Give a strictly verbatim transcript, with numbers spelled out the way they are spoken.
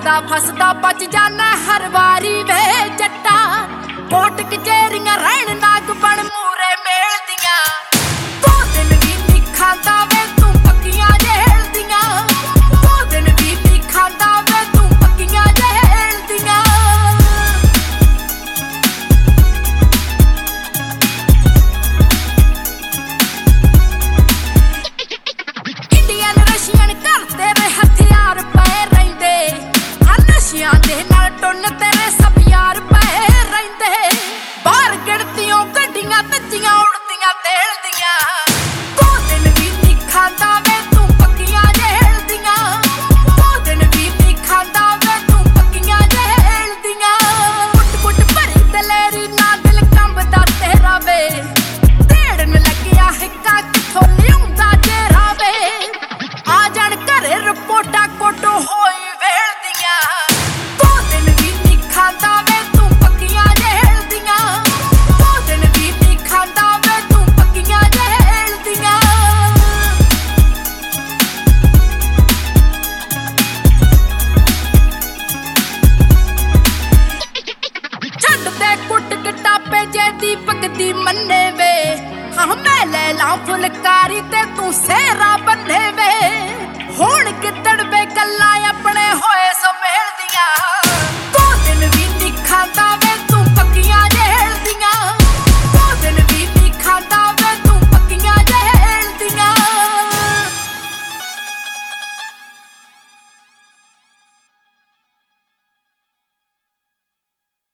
ਫਸਦਾ ਫਸਦਾ ਬਚ ਜਾਣਾ ਹਰ ਵਾਰੀ ਵੇ ਜੱਟਾ। ਕੋਟ ਕਚੇਰੀਆਂ ਰਹਿਣ ਨਾਗ ਬਣ ਮੂਰੇ ਮੇਲਦੀਆਂ। ਦੋ ਦਿਨ ਵੀ ਨੀ ਖਾਂਦਾ ਵੇ ਤੂੰ ਪੱਕੀਆਂ ਜੇਲ੍ਹ ਦੀਆਂ। ਦੋ ਦਿਨ ਵੀ ਨੀ ਖਾਂਦਾ ਵੇ ਤੂੰ ਪੱਕੀਆਂ ਜੇਲ੍ਹ ਦੀਆਂ। ਇੰਡੀਅਨ ਰਸ਼ੀਅਨ ਘਰ ਤੇਰੇ ਹਥਿਆਰ ਪਏ ਰਹਿੰਦੇ। ਆ ਨਸ਼ਿਆਂ ਦੇ ਨਾਲ ਟੁੰਨ ਤੇਰੇ ਸਭ ਯਾਰ ਪਏ ਰਹਿੰਦੇ। ਬਾਹਰ ਗਿਣਤੀਆਂ ਗੱਡੀਆਂ ਤੱਜੀਆਂ ਉੜਦੀਆਂ ਤੇਲ ਦੀਆਂ। ਦੋ ਦਿਨ ਵੀ ਨੀ ਖਾਂਦਾ ਵੇ ਤੂੰ ਪੱਕੀਆਂ ਜੇਲ੍ਹ ਦੀਆਂ। ਦੋ ਦਿਨ ਵੀ ਨੀ ਖਾਂਦਾ ਵੇ ਤੂੰ ਪੱਕੀਆਂ ਜੇਲ੍ਹ ਦੀਆਂ। ਕੁੱਟ ਕੁੱਟ ਭਰੀ ਦਲੇਰੀ ਨਾ ਦਿਲ ਕੰਬਦਾ ਤੇਰਾ ਵੇ। ਢੇੜਨ ਲੱਗਿਆ ਹਿੱਕਾ ਕਿੱਥੋਂ ਲਿਆਉਂਦਾ ਜੇਰਾ ਵੇ। ਆ ਜਾਣ ਘਰੇ ਰਿਪੋਰਟਾਂ ਕੋਟੋ ਹੋਈ ਵੇਲਦੀਆਂ। ਦੋ ਦਿਨ ਵੀ ਨੀ ਖਾਂਦਾ ਵੇ ਤੂੰ ਪੱਕੀਆਂ ਜੇਲ੍ਹ ਦੀਆਂ। ਦੋ ਦਿਨ ਵੀ ਨੀ ਖਾਂਦਾ ਵੇ ਤੂੰ ਪੱਕੀਆਂ ਜੇਲ੍ਹ ਦੀਆਂ। ਛੱਡ ਦੇ ਕੁੱਟ ਕਟਾਪੇ ਜੇ ਦੀਪਕ ਦੀ ਮੰਨੇ ਵੇ। ਹਾਂ ਮੈਂ ਲੈ ਲਾਂ ਫੁਲਕਾਰੀ ਤੇ ਤੂੰ ਸੇਰਾ ਬੰਨੇ ਵੇ। ਹੁਣ ਕਿੱਦਣ ਵੇ ਗੱਲਾਂ